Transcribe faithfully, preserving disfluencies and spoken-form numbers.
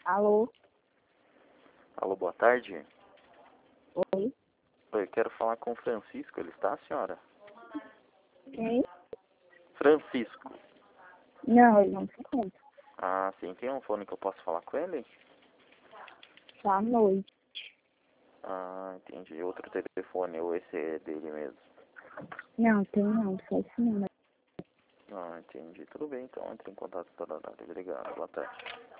Alô? Alô, boa tarde. Oi? Oi, eu quero falar com o Francisco. Ele está, senhora? Quem? Francisco. Não, ele não se encontra. Ah, sim. Tem um fone que eu posso falar com ele? Tá à noite. Ah, entendi. Outro telefone, ou esse é dele mesmo? Não, tem não, só esse número. Ah, entendi. Tudo bem, então. Entre em contato toda hora. Obrigado. Boa tarde.